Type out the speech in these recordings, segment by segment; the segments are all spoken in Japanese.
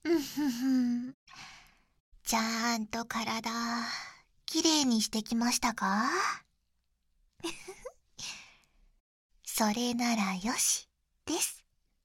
うんふふ。ちゃんと体、きれいにしてきましたか？それならよし、です。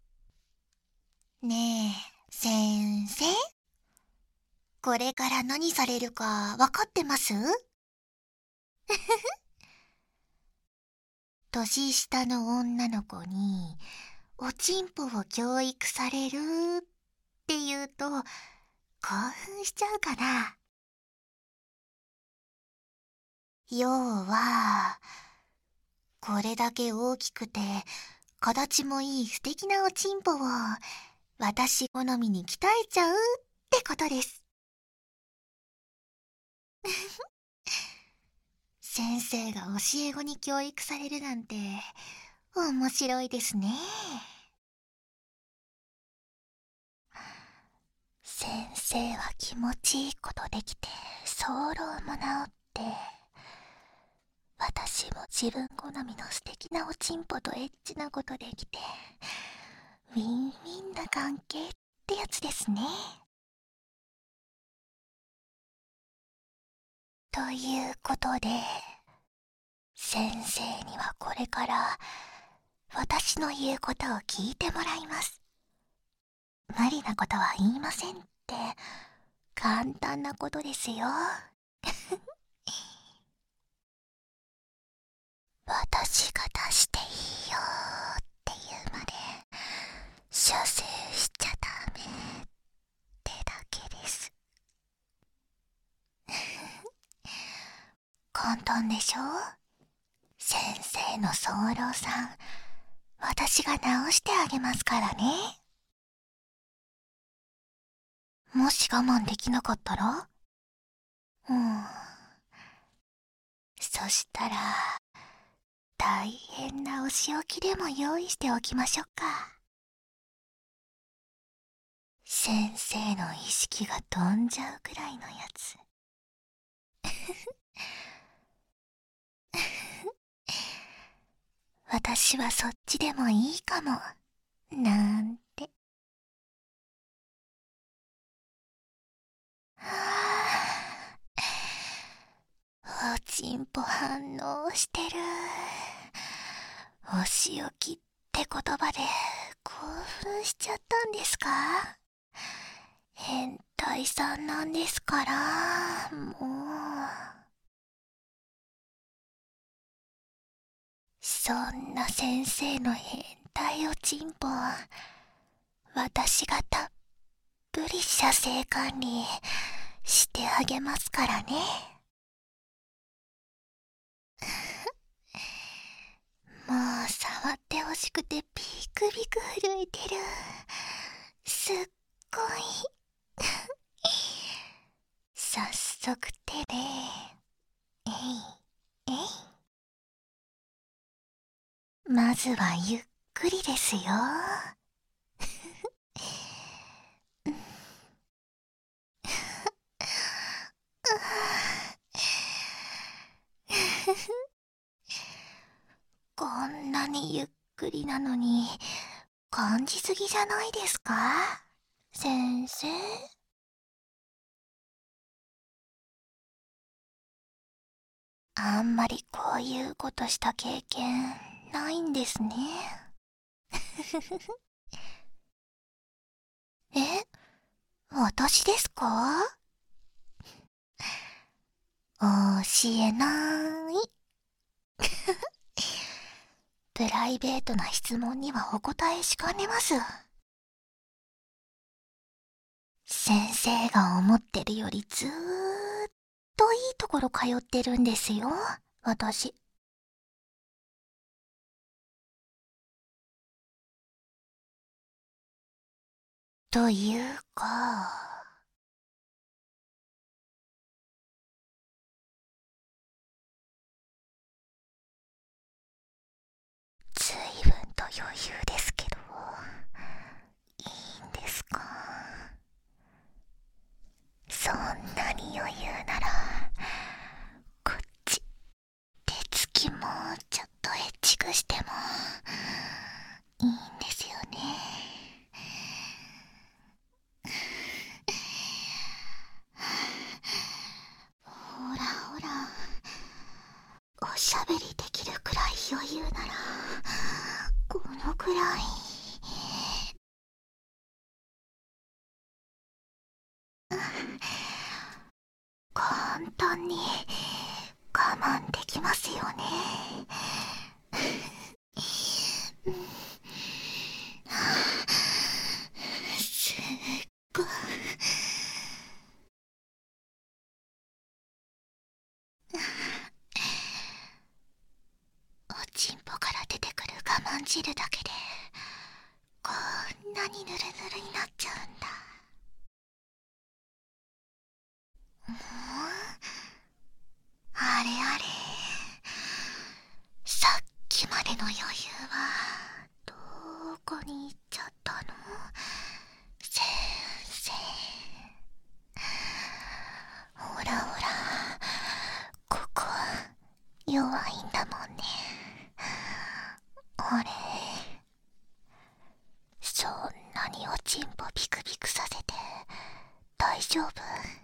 ねえ、先生。これから何されるかわかってます？年下の女の子に、おちんぽを教育されるって言うと、興奮しちゃうかな。要は、これだけ大きくて、形もいい素敵なおちんぽを、私好みに鍛えちゃうってことです。先生が教え子に教育されるなんて、面白いですね。先生は気持ちいいことできて、早漏も治って、私も自分好みの素敵なおちんぽとエッチなことできて、ウィンウィンな関係ってやつですね。ということで、先生にはこれから私の言うことを聞いてもらいます。無理なことは言いませんって簡単なことですよ。私が出していいよって言うまで射精しちゃダメってだけです。簡単でしょ？先生の早漏さん、私が直してあげますからね。もし我慢できなかったら？そしたら、大変なお仕置きでも用意しておきましょうか。先生の意識が飛んじゃうくらいのやつ。私はそっちでもいいかも、なんて。はあ、おちんぽ反応してる。お仕置きって言葉で興奮しちゃったんですか？変態さんなんですから、もう。そんな先生の変態おちんぽ、私がたっぷり射精管理してあげますからね。もう触ってほしくてビクビク震えてる。すっごい。早速手で、えい、えい。まずはゆっくりですよ。こんなにゆっくりなのに、感じすぎじゃないですか？先生。あんまりこういうことした経験ないんですね。え、私ですか？教えない。プライベートな質問にはお答えしかねます。先生が思ってるよりずーっといいところ通ってるんですよ、私。というか、ずいぶんと余裕ですけど、いいんですか？そんなに余裕なら、こっち、手つきもちょっとエッチくしてもいいんですよね。 簡単に我慢できますよね。すっごい。おちんぽから出てくる我慢汁だけでこんなにヌルヌルになっちゃうんだ。もうあれあれ、さっきまでの余裕はどこに行っちゃったの？先生、ほらほら、ここ弱いんだもんね。あれ、そんなにおちんぽビクビクさせて大丈夫？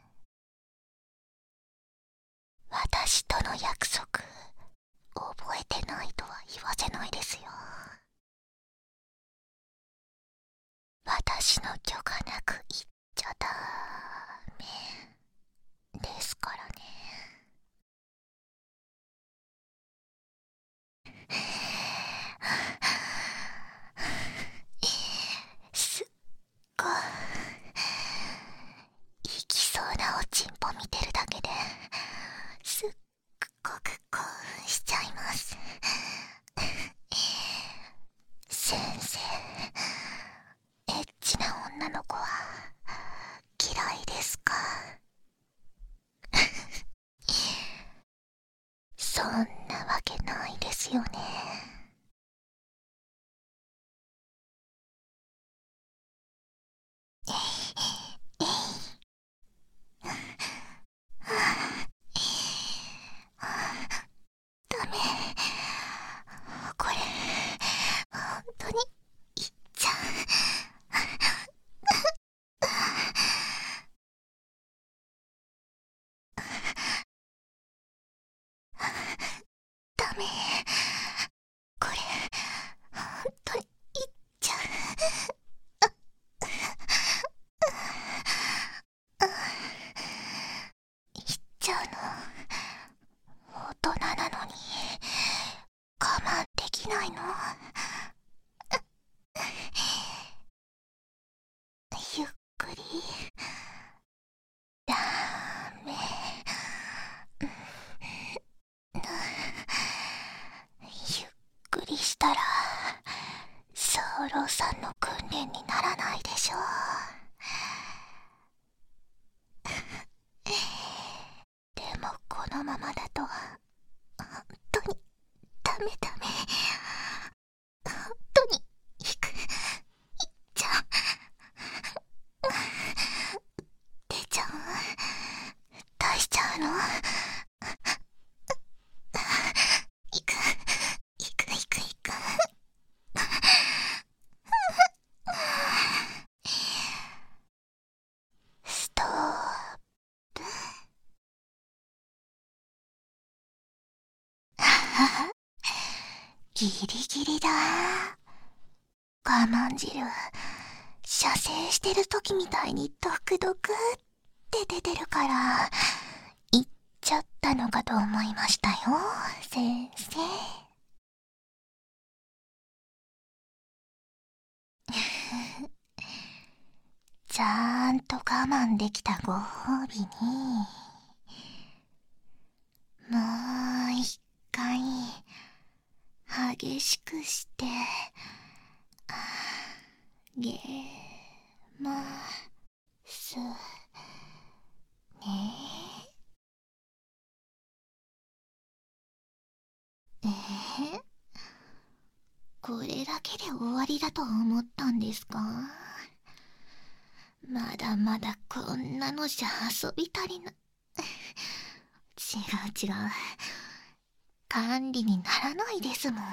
私との約束覚えてないとは言わせないですよ。私の許可なく言っちゃダメですからね。すっごい、いきそうなおちんぽ見てるだけですっごく興奮しちゃいます。先生、エッチな女の子は嫌いですか？そんなわけないですよね。ダメ、これ本当にいっちゃう。ダメ、これ本当にいっちゃう。いっちゃうの？大人なのに我慢できないの？ゆっくり。ダメ。ゆっくりしたらソーローさんの訓練にならないでしょ。でもこのままだと本当にダメダメ。本当にいっちゃう。出ちゃう？出しちゃうの？いくいくいくいく。ストップ。ギリギリだ。我慢汁射精してる時みたいにドクドクって出てるから行っちゃったのかと思いましたよ、先生。ちゃんと我慢できたご褒美にもう一回激しくしてあげますね。これだけで終わりだと思ったんですか？まだまだこんなのじゃ遊び足りな。違う違う、管理にならないですもん。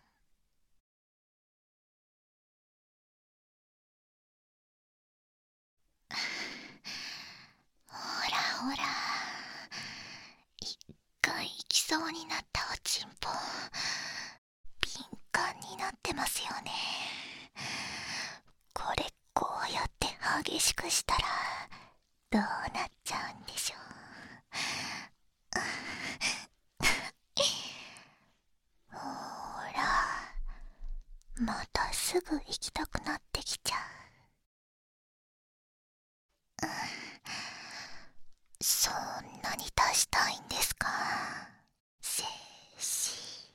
ほらほら、一回行きそうになったおちんぽ敏感になってますよね。これこうやって激しくしたらどうなっちゃうんでしょう。 すぐ行きたくなってきちゃう。そんなに出したいんですか、精子。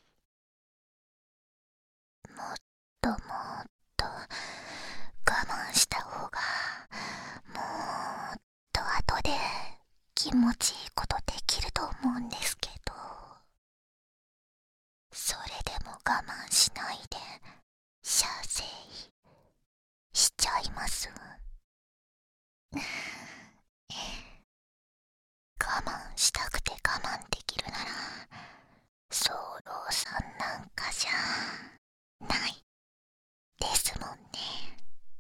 もっともっと我慢した方が、もっと後で気持ちいいことできると思うんですけど、それでも我慢しないで射精しちゃいます。我慢したくて我慢できるなら、早漏さんなんかじゃないですもんね。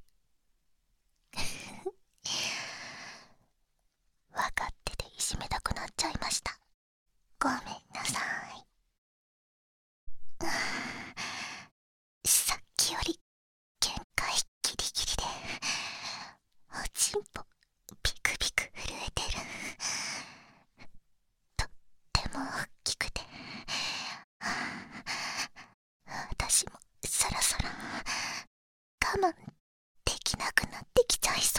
分かってていじめたくなっちゃいました。ごめんなさい。さっきより限界ギリギリでおちんぽピクピク震えてる。とっても大きくて、私もそろそろ我慢できなくなってきちゃいそう。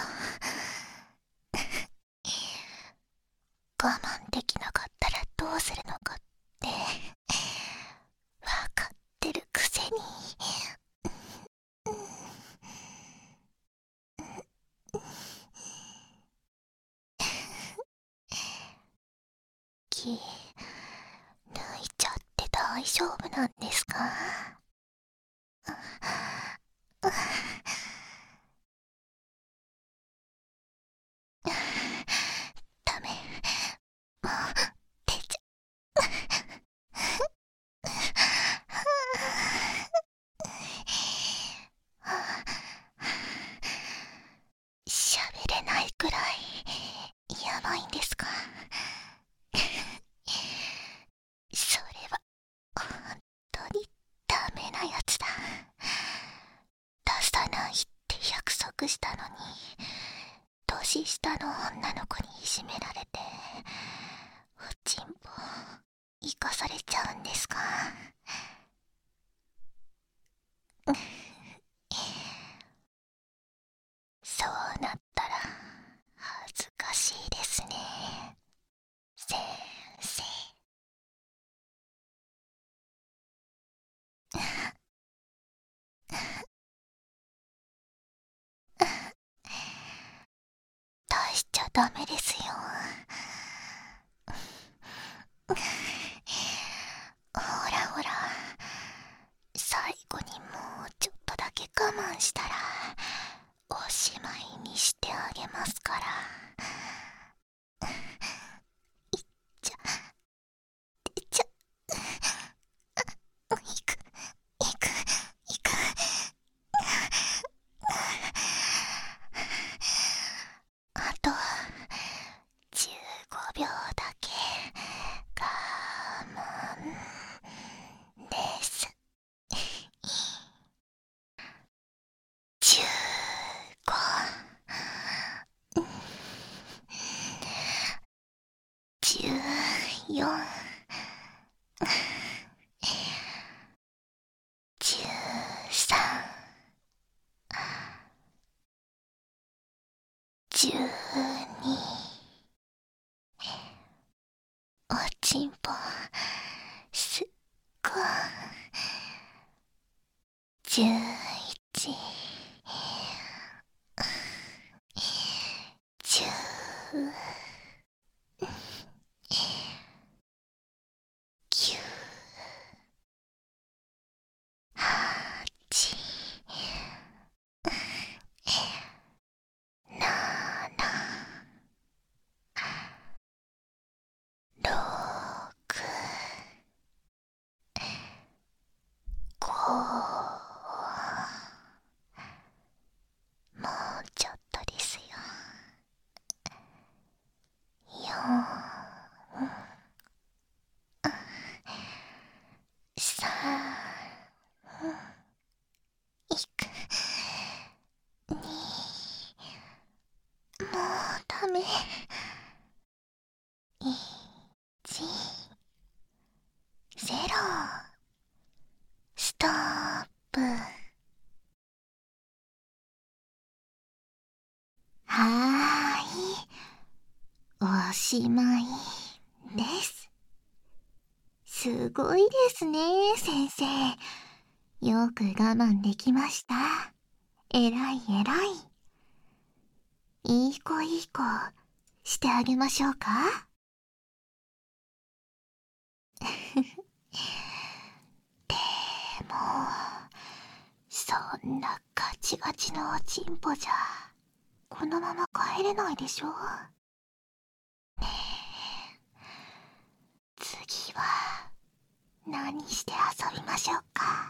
我慢できなかったらどうするのかって分かってるくせに。気抜いちゃって大丈夫なんですか？ダメ、もう出ちゃ喋れないくらいやばいんですか？それは本当にダメなやつだ。出さないって約束したのに、年下の女の子にいじめられておちんぽ生かされちゃうんですか？そうなったら恥ずかしいですね、先生。出しちゃダメですよ。ほらほら、最後にもうちょっとだけ我慢したらおしまいにしてあげますから。いっちゃ、いっちゃ、いく、いく、いく。あと15秒だけ我慢です。15、14、13、12、おちんぽすっごい、11、10、9、8、7、6、5、もうちょっとですよ。4、3、いく、2、もうダメ、1、0、ストップ。 はーい、おしまいです。すごいですね、先生。よく我慢できました。えらいえらい。いい子いい子、してあげましょうか。でも、そんなガチガチのおちんぽじゃ、このまま帰れないでしょ。ねえ、次は何して遊びましょうか。